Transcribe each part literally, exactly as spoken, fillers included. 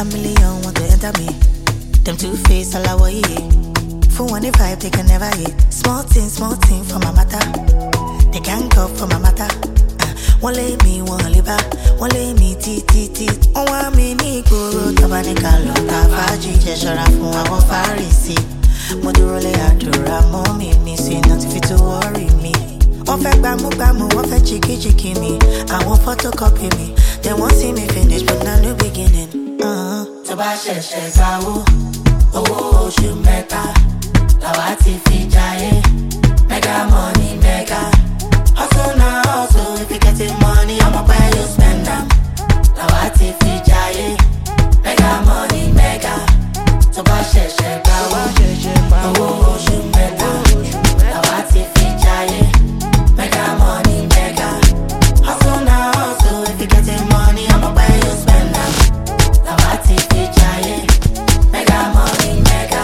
A million want to enter me. Them two-faced all I want eat. For one if five they can never hit. Small thing, small thing for my matter. They can't go for my matter. Uh, one lay me, one liver. One lay me, teeth, teeth, teeth. One want me, ni guru. Tabanika, lota, faji. Jeshara, fun, I want farisi. Moduro le adora, mommy, me. Say nothing fit to worry me. One fake bamu, bamu, one fake chicky, chicky me. I want photocopy me. They won't see me finish, but now new beginning. Uh-huh. Toba she she gawo, owo oṣù mẹ́ta, làwa ti fi jayé. Mega money, mega. Hustle now, hustle. If you getting money, I'ma buy you spend them. Làwa ti fi jayé. Mega money, mega. Toba she she gawo, owo oṣù mẹ́ta, làwa ti fi jayé. Mega money, mega. Hustle now, hustle. If you getting money, I'ma buy you spend them. Làwa ti fi jayé. Mega money, mega.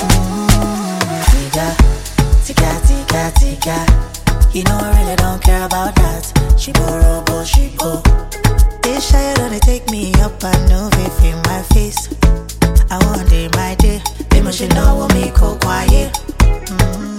Mmm, tika, tika, tika, tika. You know I really don't care about that. She borrow, but she go. They shy, don't take me up. I know if in my face. I want day my day. They must know what me go quiet. Mm-hmm.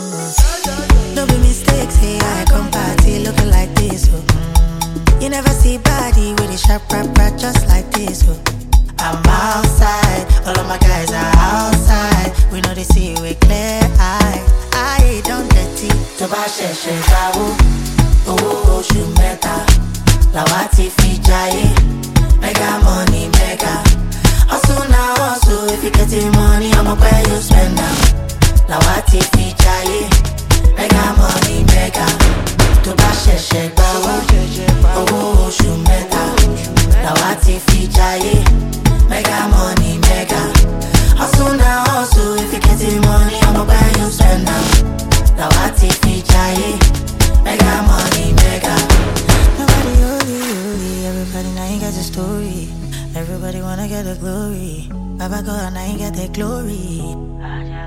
No be mistakes, hey, I come party looking like this, oh. Mm. You never see body with a sharp rap rap just like this, oh. I'm outside, all of my guys are outside. We know they see with clear eye. I don't dirty. Toba she she gawo, owo oṣù mẹ́ta, làwa ti fi jayé. Mega money, mega. Hustle now, hustle. If you getting money, I'ma buy you spend them. Làwa ti fi jayé. Mega money, mega. Toba she she gawo, owo oṣù mẹ́ta, làwa ti fi jayé. Mega money, mega. Hustle now, hustle. If you getting money, I'ma buy you spend them. Làwa ti fi jayé. Mega money, mega. Nobody holy, holy. Everybody now you got the story. Everybody wanna get the glory. Baba God now you get the glory.